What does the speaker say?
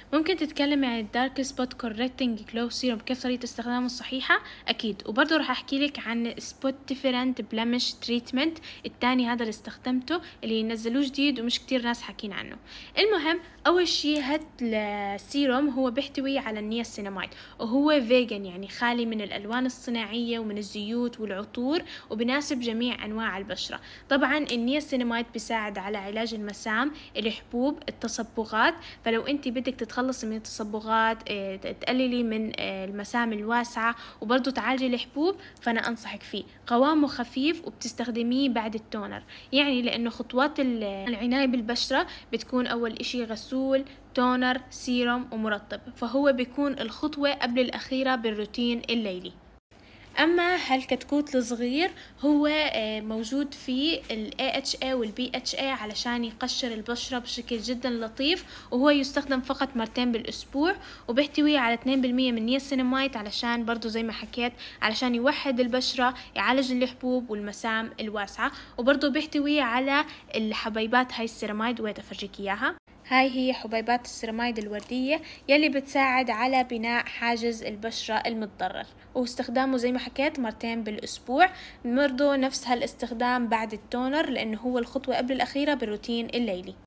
ممكن تتكلمي عن الدارك سبوت كوركتنج جلو سيروم كيف طريقة استخدامه الصحيحة. أكيد، وبرضه راح أحكي لك عن سبوت ديفرنت بلمش تريتمنت التاني، هذا اللي استخدمته اللي نزلوه جديد ومش كتير ناس حاكين عنه. المهم، أول شي هاد السيروم هو بيحتوي على النياسيناميد، وهو فيجن يعني خالي من الألوان الصناعية ومن الزيوت والعطور، وبناسب جميع أنواع البشرة. طبعا النياسيناميد بيساعد على علاج المسام، الحبوب، التصبغات. فلو انت بدك تتخلصي من التصبغات، تقللي من المسام الواسعة، وبرضو تعالجي الحبوب، فأنا أنصحك فيه. قوامه خفيف وبتستخدميه بعد التونر، يعني لأنه خطوات العناية بالبشرة بتكون أول إشي غسول، تونر، سيروم، ومرطب، فهو بيكون الخطوة قبل الأخيرة بالروتين الليلي. اما هالكتكوت الصغير هو موجود فيه ال AHA وال BHA علشان يقشر البشرة بشكل جدا لطيف، وهو يستخدم فقط مرتين بالاسبوع، وبيحتوي على 2% من نياسيناميد علشان برضو زي ما حكيت علشان يوحد البشرة، يعالج الحبوب والمسام الواسعة، وبرضو بيحتوي على الحبيبات هاي السيراميد، وين افرجيك اياها. هاي هي حبيبات السيراميد الوردية يلي بتساعد على بناء حاجز البشرة المتضرر، واستخدامه زي ما حكيت مرتين بالأسبوع. برضو نفس هالاستخدام بعد التونر، لأنه هو الخطوة قبل الأخيرة بالروتين الليلي.